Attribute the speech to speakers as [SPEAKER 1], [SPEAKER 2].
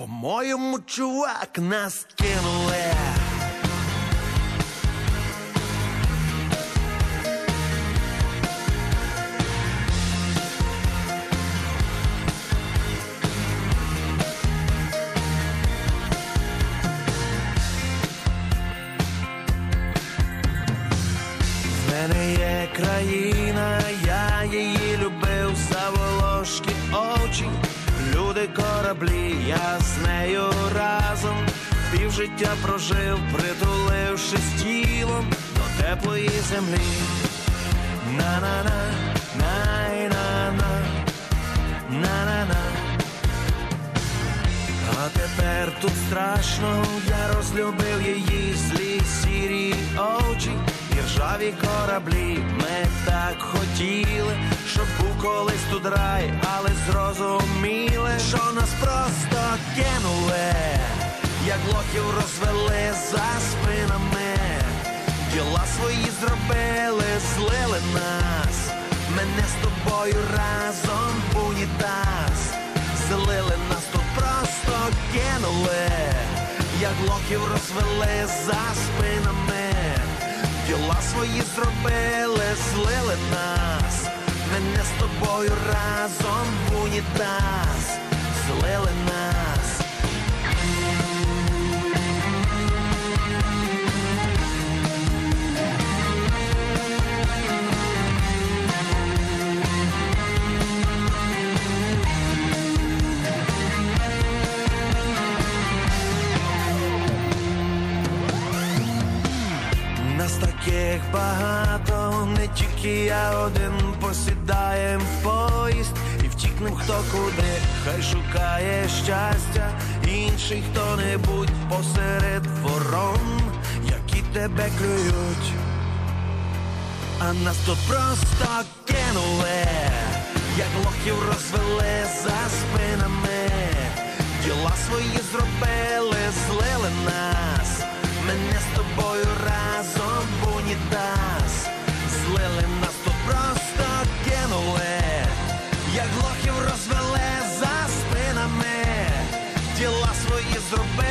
[SPEAKER 1] По-моєму, чувак, нас кинули. В мене є країна, я її любив за волошки очі. Люди, кораблі, я з нею разом півжиття прожив, притулившись тілом до теплої землі. На-на-на, най-на-на, на-на-на. А тепер тут страшно, я розлюбив її злі сірі очі і ржаві кораблі. Ми так хотіли, щоб був колись тут рай, але зрозуміли, що нас просто кинули, як лохів розвели за спинами. Діла свої зробили, злили нас, мене з тобою разом в унітаз. Злили нас, тут просто кинули, як лохів розвели за спинами. Діла свої зробили, злили нас, мене з тобою разом в унітаз. Злили нас. Нас таких багато, не тільки я один. Посідаєм в поїзд і втікнем хто куди. Хай шукає щастя інший хто-небудь посеред ворон, які тебе клюють. А нас тут просто кинули, як лохів розвели за спинами. Діла свої зробили, злили нас, мене з тобою разом в унітаз. Злили нас, тут просто кинули, як лохів розвели за спинами. Діла свої зробили.